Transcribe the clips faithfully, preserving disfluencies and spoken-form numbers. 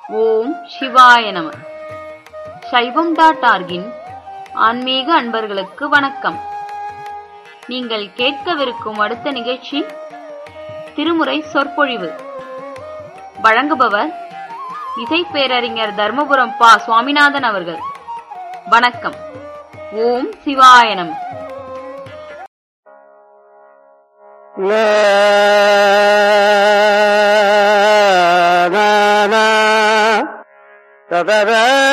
ஓம் சிவாய நம. சைவம் டாட் ஆர்கின் ஆன்மீக அன்பர்களுக்கு வணக்கம். நீங்கள் கேட்கவிருக்கும் அடுத்த நிகழ்ச்சி திருமுறை சொற்பொழிவு. வழங்குபவர் இசை பேரறிஞர் தர்மபுரம் பா சுவாமிநாதன் அவர்கள். வணக்கம். ஓம் சிவாய நம. ததர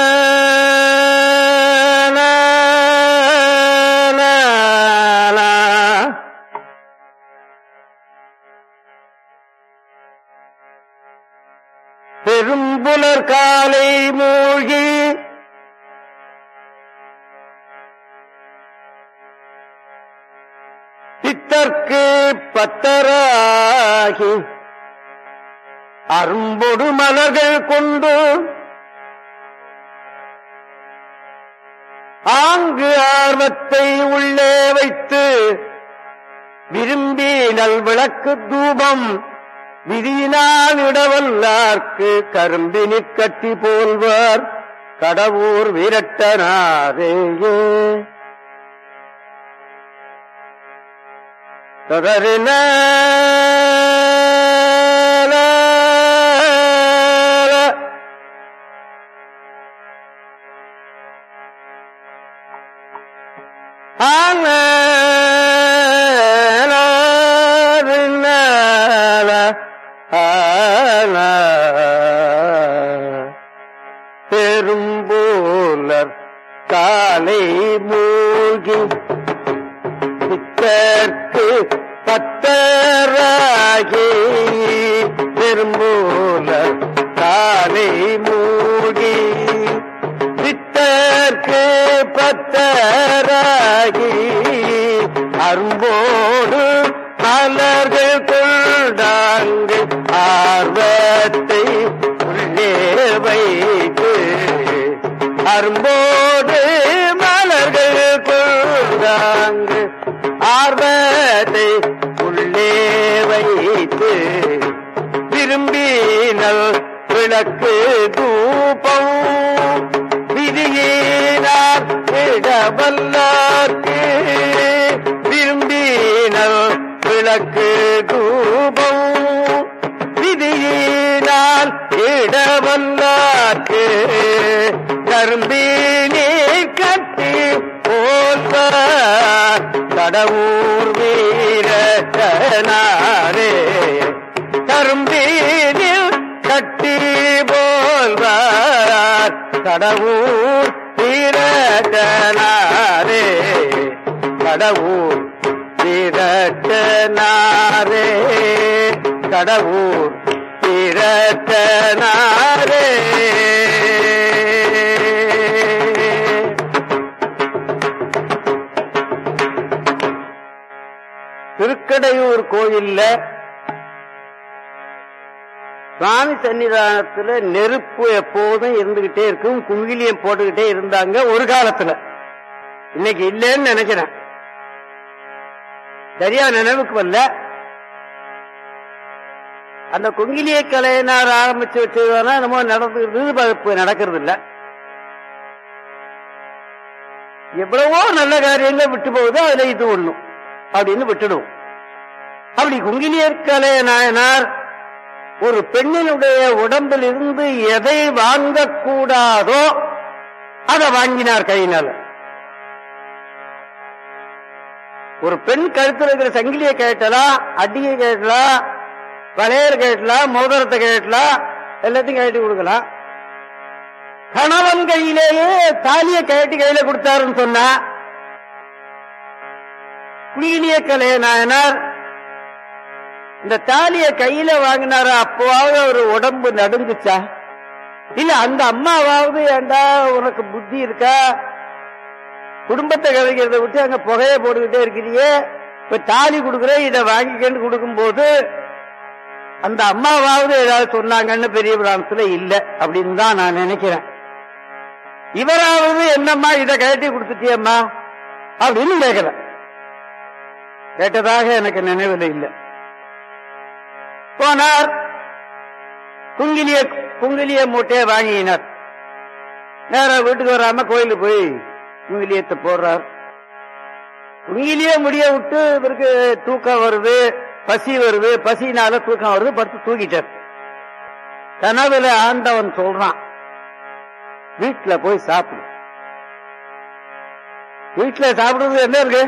பெரும்புலர் காலை மூழ்கி பித்தர்க்கு பத்தராகி அரும்பொடு மலர்கள் கொண்டு ஆங்கு ஆர்வத்தை உள்ளே வைத்து விரும்பி நல்விளக்கு தூபம் விதியினால் இடவல்லார்க்கு கரும்பினிற் கட்டி போல்வார் கடவுர் விரட்டனாரேயே. தொடரின பெரும்பூலர் காலை மூழ்கி பித்தர்க்கு பத்தராகி பெரும்பூலர் காலை மூழ்கி பித்தர்க்கு பத்தராகி அரும்போடு மலர்கள் கொண்டாங்கு ஆர்வத்தை உள்ளே வைத்து அரும்போடு மலர்கள் கொண்டாங்கு ஆர்வத்தை உள்ளே வைத்து விரும்பினல் விளக்கு தூபம் விதியினார் இடவல்லார்க்கு விரும்பினல் விளக்கு தூபம் விதியினால் இடவல்லார்க்கு கரும்பினீர் கட்டி போல்வார் கடவுர் வீரட்டனாரே. கரும்பினில் கட்டி போல்வார் கடவுர் வீரட்டனாரே. கடவுர் வீரட்டனாரே. கடவுர் வீரட்டனாரே. திருக்கடையூர் கோயில்ல சுவாமி சன்னிதானத்துல நெருப்பு எப்போதும் இருந்துகிட்டே இருக்கும். குங்கிலியம் போட்டுக்கிட்டே இருந்தாங்க ஒரு காலத்துல. இன்னைக்கு இல்லைன்னு நினைக்கிறேன், சரியா நினைவுக்கு வரல. அந்த குங்கிலிய கலையினார் ஆரம்பிச்சு வச்சதுனா நம்ம நடந்துக்கிறது நடக்கிறது இல்ல. எவ்வளவோ நல்ல காரியங்கள் விட்டு போகுது, அதுல இது ஒண்ணும் அப்படின்னு விட்டுடுவோம். அப்படி குங்கிலிய கலை நாயனார் ஒரு பெண்ணினுடைய உடம்பில் இருந்து எதை வாங்கக்கூடாதோ அதை வாங்கினார் கையினால. ஒரு பெண் கழுத்துல இருக்கிற சங்கிலியை கேட்டலாம், அடியை கேட்டலாம், வளையல் கேட்டலாம், மோதிரத்தை கேட்டலாம், எல்லாத்தையும் கழட்டி கொடுக்கலாம். கணவன் கையிலேயே தாலியை கழட்டி கையில கொடுத்தாருன்னு சொன்னா குங்கிலிய கலை நாயனார் இந்த தாலிய கையில வாங்கினார அப்போவாவது ஒரு உடம்பு நடுங்குச்சா? இல்ல அந்த அம்மாவாவது ஏண்டா உனக்கு புத்தி இருக்கா, குடும்பத்தை கதைக்கிறத விட்டு அங்க புகையை போட்டுக்கிட்டே இருக்கிறியே, இப்ப தாலி கொடுக்குற இதை வாங்கிக்கன்னு கொடுக்கும் போது அந்த அம்மாவாவது ஏதாவது சொன்னாங்கன்னு பெரிய பிராமத்துல இல்ல அப்படின்னு தான் நான் நினைக்கிறேன். இவராவது என்னம்மா இதை கழட்டி கொடுத்துட்டியம்மா அப்படின்னு கேட்கிறேன். கேட்டதாக எனக்கு நினைவில் இல்லை. போனார். குங்கிலிய குங்கிலிய மூட்டையை வாங்கினார். நேரா வீட்டுக்கு வராம கோயிலுக்கு போய் குங்கிலியத்தை போடுறார். குங்கிலிய முடிய விட்டு இவருக்கு தூக்கம் வருது, பசி வருது, பசினால தூக்கம் வருது, படுத்து தூக்கிட்டார். கனவுல ஆண்டவன் சொல்றான், வீட்டுல போய் சாப்பிடு. வீட்டுல சாப்பிடுறது என்ன இருக்கு?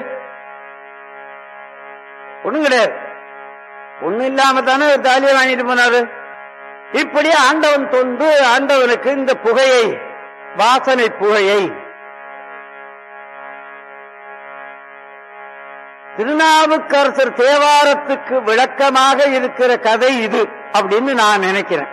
ஒண்ணும் கிடையாது. ஒண்ணு இல்லாம தானே ஒரு தாலியை வாங்கிட்டு போனாரு. இப்படி ஆண்டவன் தொண்டு ஆண்டவனுக்கு இந்த புகையை, வாசனை புகையை திருநாவுக்கரசர் தேவாரத்துக்கு விளக்கமாக இருக்கிற கதை இது அப்படின்னு நான் நினைக்கிறேன்.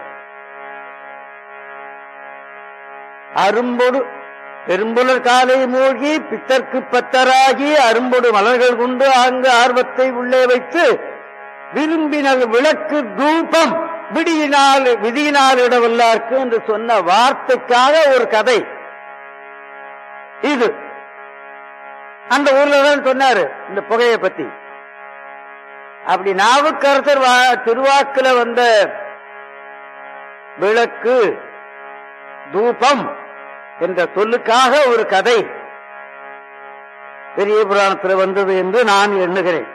அரும்பொடு பெரும்புலர் காலை மூழ்கி பித்தர்க்கு பத்தராகி அரும்பொடு மலர்கள் கொண்டு அங்கு ஆர்வத்தை உள்ளே வைத்து விரும்பினல் விளக்கு தூபம் விடியினால் விதியினால் இடவல்லார்க்கு என்று சொன்ன வார்த்தைக்காக ஒரு கதை இது. அந்த ஊர்ல தான் சொன்னாரு இந்த புகையை பத்தி. அப்படி நாவுக்கரசர் திருவாக்குல வந்த விளக்கு தூபம் என்ற சொல்லுக்காக ஒரு கதை பெரிய புராணத்தில் வந்தது என்று நான் எண்ணுகிறேன்.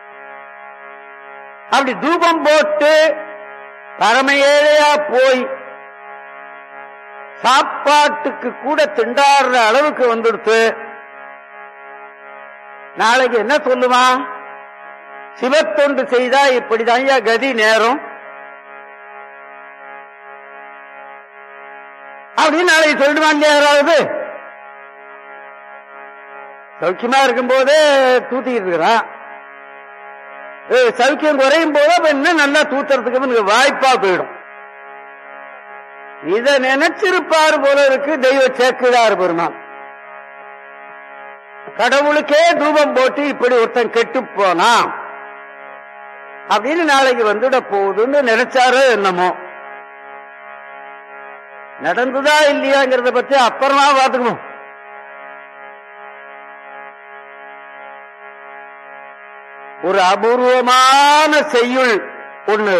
அப்படி தூபம் போட்டு பரமையேழையா போய் சாப்பாட்டுக்கு கூட திண்டாடுற அளவுக்கு வந்துடுத்து. நாளைக்கு என்ன சொல்லுவான்? சிவத்தொண்டு செய்தா இப்படிதான் கதி நேரம் அப்படின்னு நாளைக்கு சொல்லிடுவான் இல்லையா? யாராவது சௌக்கியமா இருக்கும் போதே தூத்திக்கிட்டு இருக்கிறான், சௌக்கியம் குறையும் போது அப்ப இன்னும் நல்லா தூத்துறதுக்கு வாய்ப்பா போயிடும். இத நினைச்சிருப்பாரு போல இருக்கு தெய்வ சேக்கிழார் பெருமான். கடவுளுக்கே தூபம் போட்டு இப்படி ஒருத்தன் கெட்டு போனா அப்படின்னு நாளைக்கு வந்துட போகுதுன்னு நினைச்சாரு என்னமோ. நடந்துதா இல்லையாங்கிறத பத்தி அப்புறமா பாத்துக்கணும். ஒரு அபூர்வமான செய்யுள் ஒண்ணு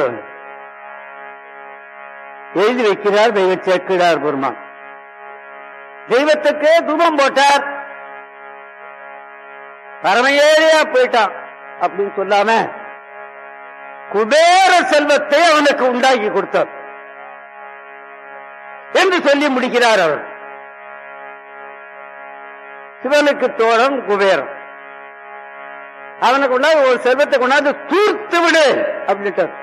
எழுதி வைக்கிறார் தெய்வ சேக்கிழார் பெருமான். தெய்வத்துக்கு தூபம் போட்டார், பரமையேறியா போயிட்டான் அப்படின்னு சொல்லாம குபேர செல்வத்தை அவனுக்கு உண்டாக்கி கொடுத்தார் என்று சொல்லி முடிக்கிறார் அவர். சிவனுக்கு தோழன் குபேரன், அவனுக்கு கொண்டாந்து ஒரு செல்வத்தை கொண்டாந்து தூர்த்து விடு அப்படின்ட்டார்.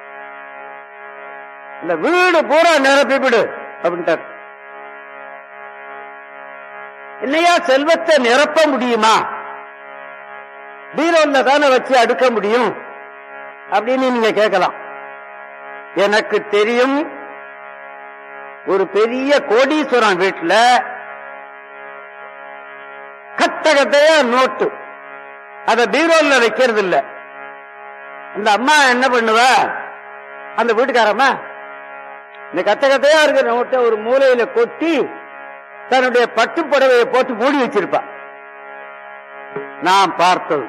இந்த வீடு பூரா நிரப்பி விடு அப்படின்ட்டார். இல்லையா செல்வத்தை நிரப்ப முடியுமா? பீரோல்ல தானே வச்சு அடுக்க முடியும் அப்படின்னு நீங்க கேட்கலாம். எனக்கு தெரியும், ஒரு பெரிய கோடீஸ்வரன் வீட்டுல கத்த கத்தையா நோட்டு, அத பீரோல்ல வைக்கிறது இல்ல. அந்த அம்மா என்ன பண்ணுவா, அந்த வீட்டுக்காரம்மா இந்த கத்த கத்தையா இருக்கிற நோட்டை ஒரு மூலையில கொட்டி தன்னுடைய பட்டுப்புடவையை போட்டு மூடி வச்சிருப்பா. நான் பார்த்தது,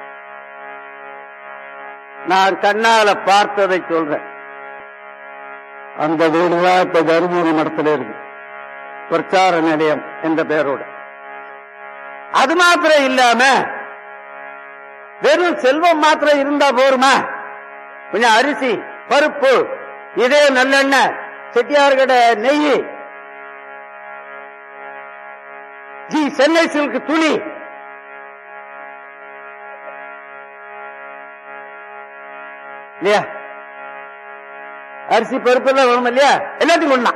நான் கண்ணால பார்த்ததை சொல்றேன். அந்த வீடுதான் இப்ப தருமபுரி மடத்தில் இருக்கு, பிரச்சார நிலையம் என்ற பெயரோடு. அது மாத்திரம் இல்லாம வெறும் செல்வம் மாத்திரம் இருந்தா போருமா? கொஞ்சம் அரிசி, பருப்பு, இதே நல்லெண்ணெய், செட்டியார்கடை நெய், ஜி சென்னை சில்க் துணி, இல்லையா? அரிசி பருப்பு எல்லாம் வேணும் இல்லையா? எல்லாத்தையும் ஒண்ணா.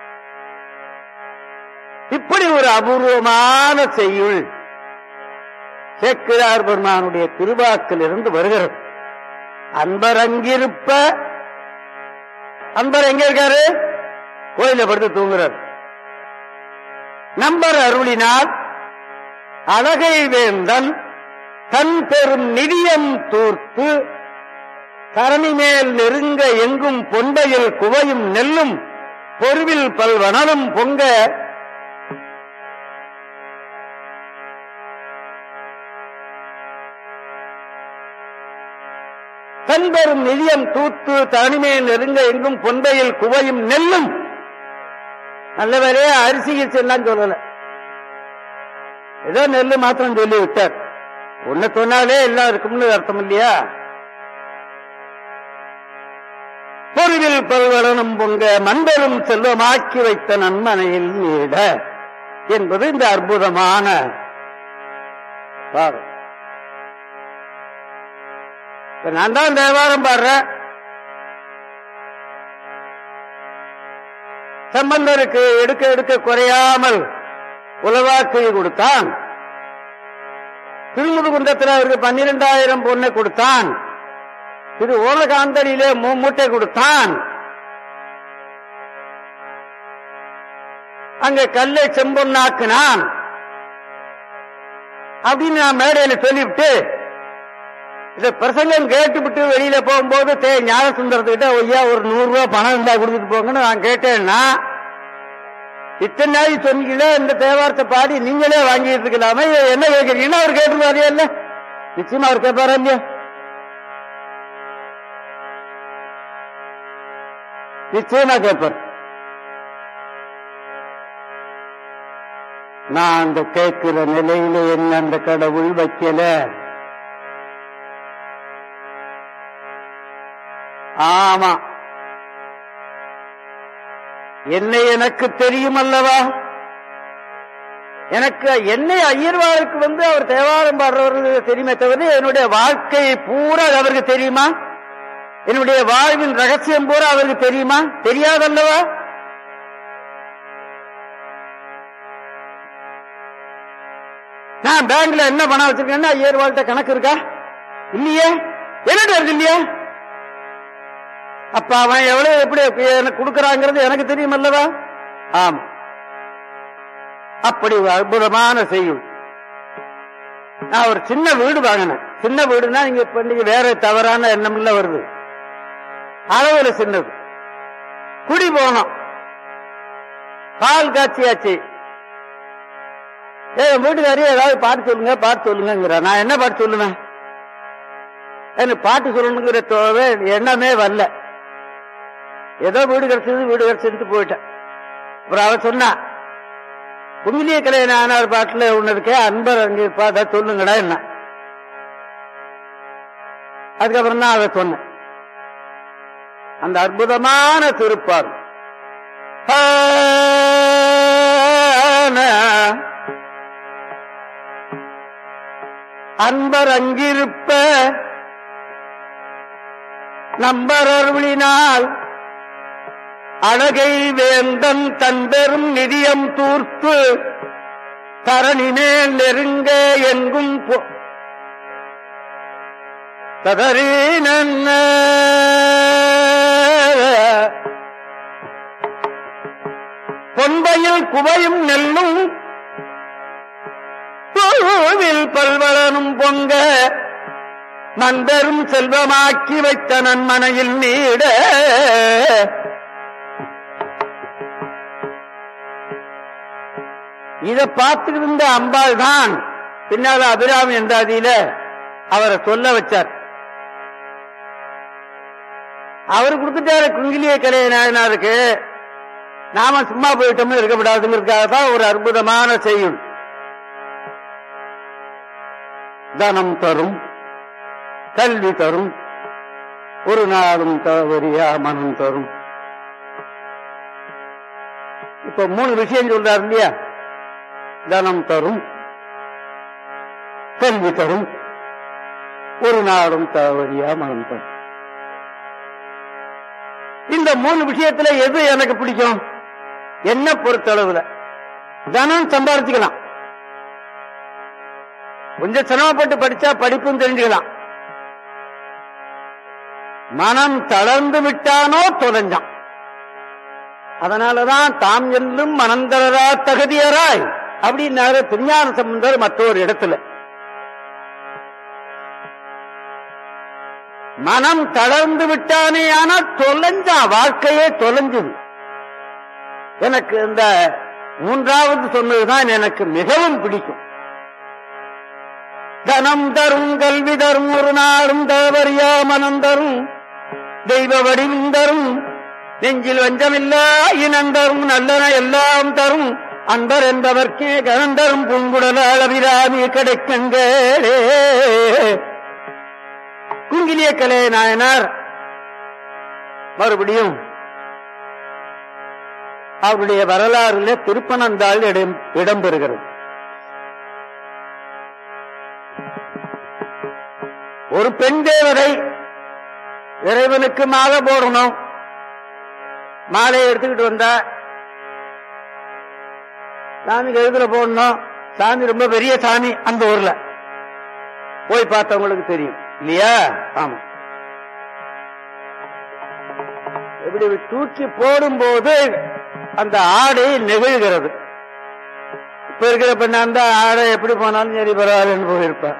இப்படி ஒரு அபூர்வமான செய்யுள் சேக்கிழார் பெருமானுடைய திருவாக்கில் இருந்து வருகிறது. அன்பர் அங்கிருப்ப, அன்பர் எங்க இருக்காரு? கோயில படுத்து தூங்குறார். நம்பர் அருளினால் அழகை வேந்தன் தன் பெரும் நிதியம் தூர்த்து தரணி மேல் நெருங்க எங்கும் பொன்பையில் குவையும் நெல்லும் பொருவில் பல்வனலும் பொங்க தன்பெரும் நிதியம் தூத்து தனிமையில் நெருங்க எங்கும் பொந்தையில் குவையும் நெல்லும். நல்ல வேலையே அரிசி எல்லாம் சொல்லல, ஏதோ நெல்லு மாத்திரம் சொல்லி விட்டார். ஒன்னு சொன்னாலே எல்லாம் இருக்கும்னு அர்த்தம் இல்லையா? பொருவில் பல்வளனும் பொங்க மண்பெரும் செல்வமாக்கி வைத்த நன்மனையில் நீட என்பது இந்த அற்புதமான பாடம். நான் தான் தேவாரம் பாடுறேன். சம்பந்தருக்கு எடுக்க எடுக்க குறையாமல் உலவாக்கு கொடுத்தான். திருமுதுகுன்றத்தில் அவருக்கு பன்னிரெண்டாயிரம் பொண்ணை கொடுத்தான். திரு ஓலகாந்தரியிலே மூட்டை கொடுத்தான். அங்க கல்லை செம்பொன்னாக்குனான் அப்படின்னு நான் மேடையில சொல்லிவிட்டு இத பிரசங்கம் கேட்டுவிட்டு வெளியில போகும்போது தே ஞான சுந்தரத்துக்கிட்ட ஐயா ஒரு நூறு ரூபாய் பணம் இருந்தா கொடுத்துட்டு போங்கன்னு நான் கேட்டேன்னா, இத்தனை நாள் சொன்னீங்களே இந்த தேவாரத்தை பாடி நீங்களே வாங்கிட்டு இருக்கலாமே, என்ன கேட்கறீங்கன்னா அவர் கேட்டுருவாரு இல்ல? நிச்சயமா அவர் கேட்பாரா இல்லையா? நிச்சயமா கேட்பார். நான் அந்த கேட்கிற நிலையில என்ன அந்த கடவுள் வைக்கல. ஆமா, என்னை எனக்கு தெரியும் அல்லவா? எனக்கு என்னை ஐயர்வாளுக்கு வந்து அவர் தேவாரம் பாடுறவர்களுக்கு தெரியுமே தவிர என்னுடைய வாழ்க்கையை பூரா அவருக்கு தெரியுமா? என்னுடைய வாழ்வின் ரகசியம் பூரா அவருக்கு தெரியுமா? தெரியாதல்லவா? நான் பேங்க்ல என்ன பணம் வச்சிருக்கேன்னா ஐயர்வாள்கிட்ட கணக்கு இருக்கா? இல்லையே. என்னட்டு இருக்கு இல்லையா? அப்ப அவன் எவ்வளவு எப்படி எனக்கு கொடுக்கறாங்கிறது எனக்கு தெரியும் அல்லவா? ஆமா, அப்படி அற்புதமான செய்யும். நான் ஒரு சின்ன வீடு வாங்கினேன். சின்ன வீடுனா நீங்க இப்ப நீங்க வேற தவறான எண்ணம் வருது. அளவுல சின்னது. குடி போனோம், பால் காட்சியாச்சு. ஏ வீட்டுக்காரி ஏதாவது பாட்டு சொல்லுங்க பாட்டு சொல்லுங்கிற. நான் என்ன பாட்டு சொல்லுவேன்? எனக்கு பாட்டு சொல்லணுங்கிற தோவே எண்ணமே வரல. ஏதோ வீடு கிடைச்சது வீடு கிடைச்சது போயிட்டேன். அப்புறம் அவ சொன்னா குங்கிலிய கலைஞர் பாட்டுல ஒண்ணு இருக்கே, அன்பர் அங்கே பார்த்தா சொல்லுங்கடா என்ன. அதுக்கப்புறம் தான் அதை சொன்னேன். அந்த அற்புதமான திருப்பார் அன்பர் அங்கிருப்ப நம்பர் அருளினால் அழகை வேந்தன் தன்பெரும் நிதியம் தூர்த்து தரணி மேல் நெருங்க எங்கும் ததறி நன்ன பொன்பையில் குவையும் நெல்லும் பூவில் பல்வளனும் பொங்க மன்பெரும் செல்வமாக்கி வைத்த நன்மனையில் நீட இதை பார்த்துக்கிட்டு அம்பாள் தான் பின்னால அபிராமி என்றாதியில அவரை சொல்ல வச்சார். அவர் கொடுத்துட்டாரு குங்கிலிய கலைய நாயனாருக்கு. நாம சும்மா போயிட்டோம்னு இருக்கப்படாதுங்கிறதுக்காக தான் ஒரு அற்புதமான செய்யும். தனம் தரும், கல்வி தரும், ஒரு நாளும் தவறியா மனம் தரும். இப்ப மூணு விஷயம் சொல்றாரு இல்லையா? தனம் தரும், கல்வி தரும், ஒரு நாளும் தவறியா மனம் தரும். இந்த மூணு விஷயத்துல எது எனக்கு பிடிக்கும்? என்ன பொறுத்தளவுல தனம் சம்பாதிச்சுக்கலாம். கொஞ்சம் சிரமப்பட்டு படிச்சா படிப்பும் தெரிஞ்சுக்கலாம். மனம் தளர்ந்து விட்டானோ தொலைஞ்சான். அதனாலதான் தாம் எல்லும் மனந்தரரா தகுதியராய் அப்படின்னாரு திருஞான சம்பந்தர் மற்றொரு இடத்துல. மனம் தளர்ந்து விட்டானே ஆனா தொலைஞ்சா, வாழ்க்கையே தொலைஞ்சது. எனக்கு இந்த மூன்றாவது சொன்னதுதான் எனக்கு மிகவும் பிடிக்கும். தனம் தரும் கல்வி தரும் ஒரு நாளும் தவறியா மனம் தரும் தெய்வ வடிவும் தரும் நெஞ்சில் வஞ்சமில்லா இனந்தரும் நல்லன எல்லாம் தரும் அன்பர் என்பவர்க்கே கனந்தரும் பூங்குடலால் அபிராமி கிடைக்கங்களே. குங்கிலிய கலை நாயனார் மறுபடியும் அவருடைய வரலாறுல திருப்பனந்தாள் இடம் இடம்பெறுகிறது. ஒரு பெண் தேவதை இறைவனுக்கு மாலை போடணும், மாலையை எடுத்துக்கிட்டு வந்தா சாமிக்கு எழுதுல போடணும். சாமி ரொம்ப பெரிய சாமி, அந்த ஊர்ல போய் பார்த்தவங்களுக்கு தெரியும் இல்லையா? ஆமா. இப்படி தூக்கி போடும்போது அந்த ஆடை நெகிழ்கிறது. இப்ப இருக்கிற பெண்ணா இருந்தா ஆடை எப்படி போனாலும் சரி பரவாயில்லன்னு போயிருப்பான்.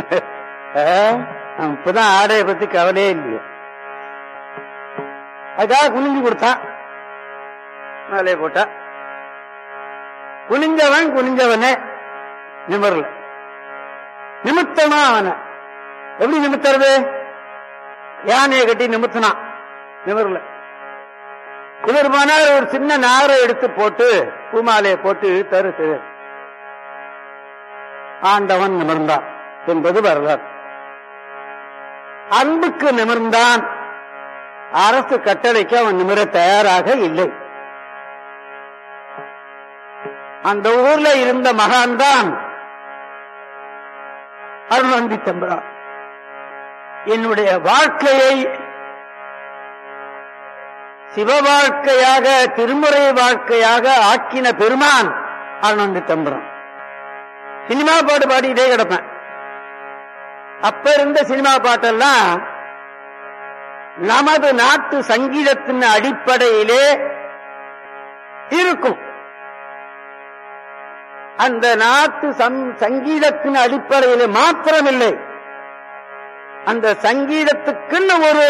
இப்பதான் ஆடையை பத்தி கவலையே இல்லையே. அதுக்காக குனிஞ்சு கொடுத்தான், மேலே போட்டா. குனிஞ்சவன் குனிஞ்சவனே நிமிரல, நிமித்தமா அவனை எப்படி நிமித்துறது? யானையை கட்டி நிமித்தினான், நிமிரல. இவர் போனார், ஒரு சின்ன நாரை எடுத்து போட்டு பூமாலையை போட்டு தரு ஆண்டவன் நிமிர்ந்தான் என்பது வரலாறு. அன்புக்கு நிமிர்ந்தான், அரசு கட்டளைக்கு அவன் நிமிர தயாராக இல்லை. அந்த ஊர்ல இருந்த மகான் தான் அருள்வந்தி தம்பிரான். என்னுடைய வாழ்க்கையை சிவ வாழ்க்கையாக திருமுறை வாழ்க்கையாக ஆக்கின பெருமான் அருள்வந்தி தம்பிரான். சினிமா பாட்டு பாடிக்கிட்டே கிடப்பேன். அப்ப இருந்த சினிமா பாட்டெல்லாம் நமது நாட்டு சங்கீதத்தின் அடிப்படையிலே இருக்கும். அந்த நாட்டு சங்கீதத்தின் அடிப்படையிலே மாத்திரமில்லை, அந்த சங்கீதத்துக்குன்னு ஒரு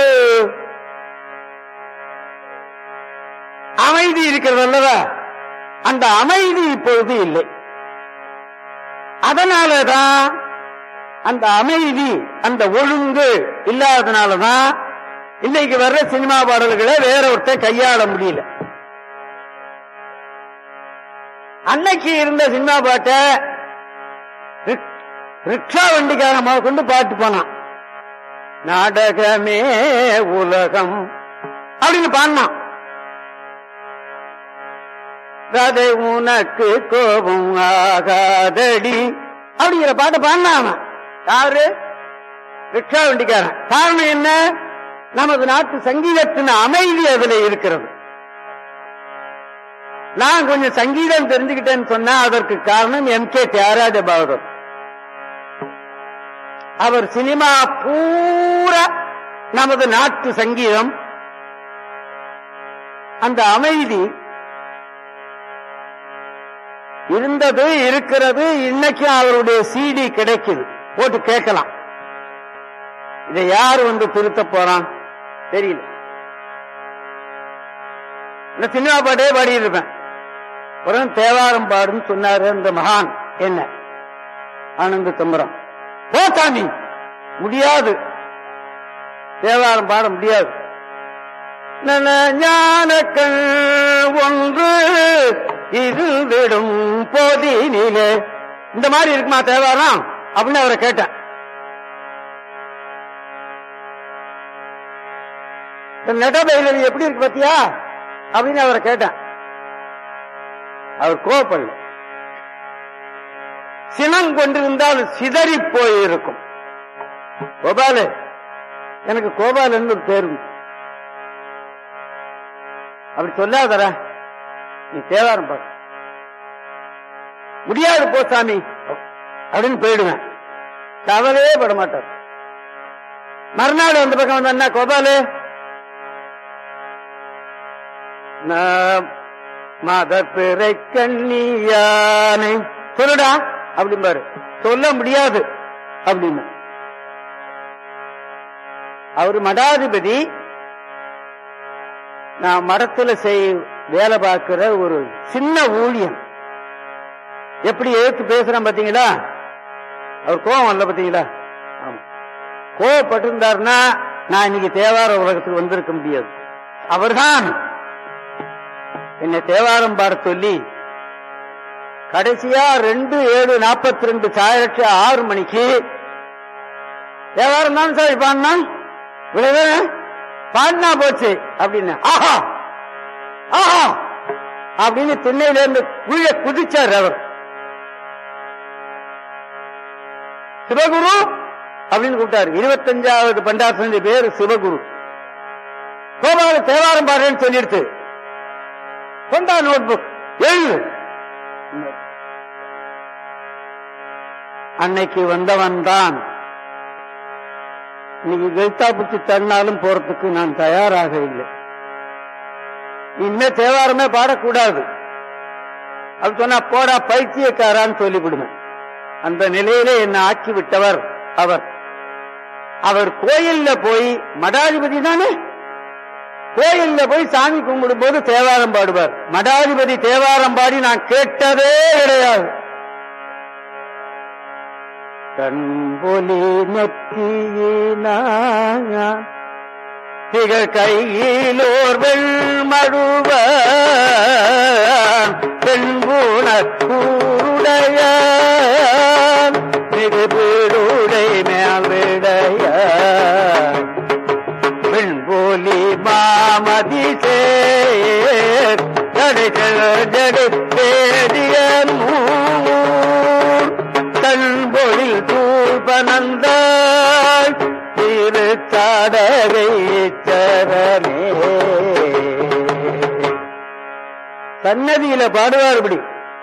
அமைதி இருக்கிறது அல்லவா? அந்த அமைதி இப்பொழுது இல்லை. அதனாலதான் அந்த அமைதி, அந்த ஒழுங்கு இல்லாதனாலதான் இன்னைக்கு வர்ற சினிமா பாடல்களை வேற ஒருத்தர் கையாள முடியல. அன்னைக்கு இருந்த சினிமா பாட்டை ரிக்ஷா வண்டிக்காரமாக கொண்டு பாட்டு போனான். நாடகமே உலகம் அப்படின்னு பாடினான். கதை உனக்கு கோபம் ஆகாதடி அப்படிங்கிற பாட்டை பாடினான். யாரு? ரிக்ஷா வண்டிக்காரன். காரணம் என்ன? நமது நாட்டு சங்கீதத்தின் அமைதி அதுல இருக்கிறது. நான் கொஞ்சம் சங்கீதம் தெரிஞ்சுக்கிட்டேன்னு சொன்னா அதற்கு காரணம் எம் கே தியாகராஜ பாகவதர். அவர் சினிமா பூரா நமது நாட்டு சங்கீதம், அந்த அமைதி இருந்தது, இருக்கிறது. இன்னைக்கு அவருடைய சிடி கிடைக்குது, போட்டு கேட்கலாம். இதை யார் வந்து திருத்த போறான் தெரியல. இந்த சினிமா பாட்டே பாடிட்டு இருப்பேன். உடனே தேவாரம் பாடுன்னு சொன்னாரு அந்த மகான். என்ன ஆனந்த தம்பரம், போ சாமி, முடியாது, தேவாரம் பாட முடியாது. ஞானக்கள் ஒன்று இது விடும் போதினிலே, இந்த மாதிரி இருக்குமா தேவாரம் அப்படின்னு அவரை கேட்டேன். நெடபைரவி எப்படி இருக்கு பத்தியா அப்படின்னு அவரை கேட்டேன். அவர் கோபப்படல. சினம் கொண்டிருந்தால் சிதறி போயிருக்கும். கோபாலு, எனக்கு கோபாலன்னு ஒரு பேரு, அப்படி சொல்லாதரா, நீ தேவாரம் பாடு. முடியாது போ சாமி அப்படின்னு போயிடுவேன். கவலையே பட மாட்டார். மறுநாள் அந்த பக்கம் வந்தா, கோபாலு மதப்பிறை கண்ணியானை சொல்லுடா அப்படிம்பாரு. சொல்ல முடியாது அப்படின்னு. அவரு மடாதிபதி, நான் மடத்துல செய் வேலை பார்க்கிற ஒரு சின்ன ஊழியன். எப்படி எழுத்து பேசுறேன் பாத்தீங்களா? அவர் கோபம் வரல பாத்தீங்களா? ஆமா, கோபப்பட்டு இருந்தாருன்னா நான் இன்னைக்கு தேவார உலகத்துக்கு வந்திருக்க முடியாது. அவர்தான் என்னை தேவாரம் பாட சொல்லி கடைசியா ரெண்டு ஏழு நாற்பத்தி ரெண்டு சாயிரத்து ஆறு மணிக்கு தேவாரம் தான் சார் பாடினா இவ்வளவு பாடினா போச்சு அப்படின்னு ஆஹா ஆஹா அப்படின்னு திண்ணையில இருந்து கீழே குதிச்சார். அவர் சிவகுரு அப்படின்னு கூப்பிட்டாரு. இருபத்தஞ்சாவது பண்டாசனுடைய பேரு சிவகுரு. கோபால தேவாரம் பாடுறேன்னு சொல்லிடுத்து. கொண்டா நோட் புக் எழுது. அன்னைக்கு வந்தவன் தான் இன்னைக்கு கெல்தா பிடிச்சி தன்னாலும் போறதுக்கு நான் தயாராக இல்லை. இனிமே தேவாரமே பாடக்கூடாது அப்படி சொன்னா போடா பைத்தியக்காரான்னு சொல்லிவிடுவேன். அந்த நிலையிலே என்னை ஆக்கி விட்டவர் அவர். அவர் கோயில்ல போய் மடாதிபதி தானே, கோயில்ல போய் சாமி கும்பிடும் போது தேவாரம் பாடுவார். மடாதிபதி தேவாரம் பாடி நான் கேட்டதே கிடையாது. கண்பொலி நெற்றியினா திகழ் கையிலோர் வெண்மடுவ பெண்புணக்கூடைய மிகு பீடுடை மேல் விடைய பெண்போலி மாமதி சேர் தேடிய தன்பொழில் தூபனந்த திருச்சாடகை சரணே. சன்னதியில பாடுவார். இப்படி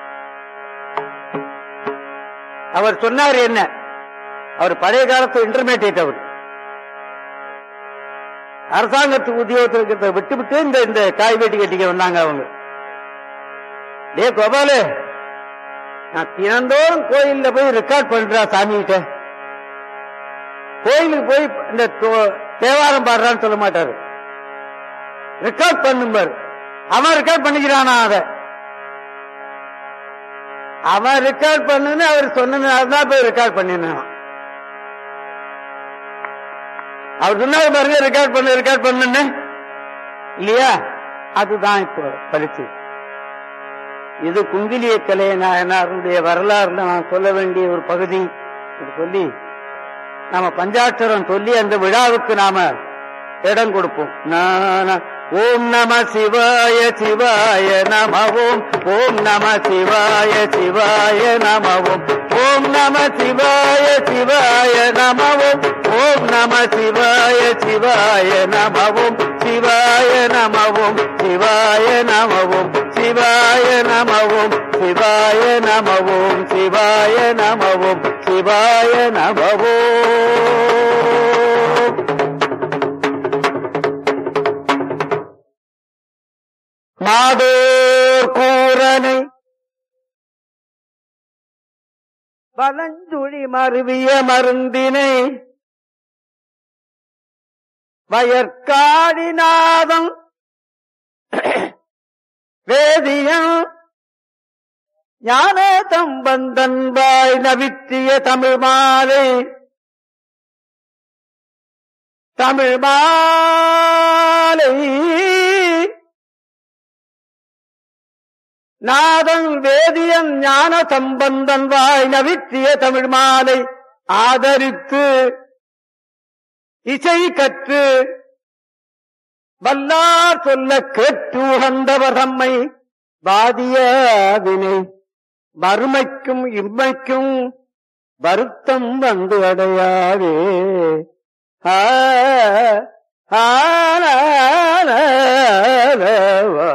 அவர் சொன்னார். என்ன, அவர் பழைய காலத்து இன்டர்மீடியட். அவர் அரசாங்கத்துக்கு உத்தியோகத்தில் இருக்கிறத விட்டு விட்டு இந்த இந்த காய் வெட்டி கட்டிக்க வந்தாங்க. அவங்க டே கோபாலு, நான் தினந்தோறும் கோயில்ல போய் ரெக்கார்ட் பண்றா சாமி கிட்ட. கோயிலுக்கு போய் இந்த தேவாரம் பாடுறான்னு சொல்ல மாட்டாரு, ரெக்கார்ட் பண்ணும்பாரு. அவன் ரெக்கார்ட் பண்ணிக்கிறானா? அத அவன் ரெக்கார்ட் பண்ணுன்னு அவர் சொன்னதுனால போய் ரெக்கார்ட் பண்ணினான். அவர் சொன்னாரு பாருங்க, ரெக்கார்ட் பண்ணு ரெக்கார்ட் பண்ணுன்னு இல்லையா? அதுதான் இப்போ பரிசு. இது குங்கிலிய கலைநாயனாருடைய வரலாறுல நான் சொல்ல வேண்டிய ஒரு பகுதி. இது சொல்லி நாம பஞ்சாட்சரம் சொல்லி அந்த விழாவுக்கு நாம இடம் கொடுப்போம். ஓம் நம சிவாய சிவாய நமவோம், ஓம் நம சிவாய சிவாய நமவோம், ஓம் நம சிவாய சிவாய நமவோம், ஓம் நம சிவாய சிவாய நமவோம், சிவாய நமவோம் சிவாய நமவோம், சிவாய நமவோம் சிவாய நமவோம், சிவாய நமவோம் சிவாய நமவோம். மாதோர் கூரனை வலஞ்சுழி மருவிய மருந்தினை வயற்காடிநாதம் வேதியன் ஞான தம்பந்தன்பாய் நவித்திய தமிழ் மாலை தமிழ் மாலை நாதன் வேதியன் ஞான சம்பந்தன் வாய் நவித்திய தமிழ் மாலை ஆதரித்து இசை கற்று வல்லார் சொல்ல கேட்டு உகந்தவர் தம்மை வாதிய வினை வறுமைக்கும் இம்மைக்கும் வருத்தம் வந்து அடையாதே. ஆ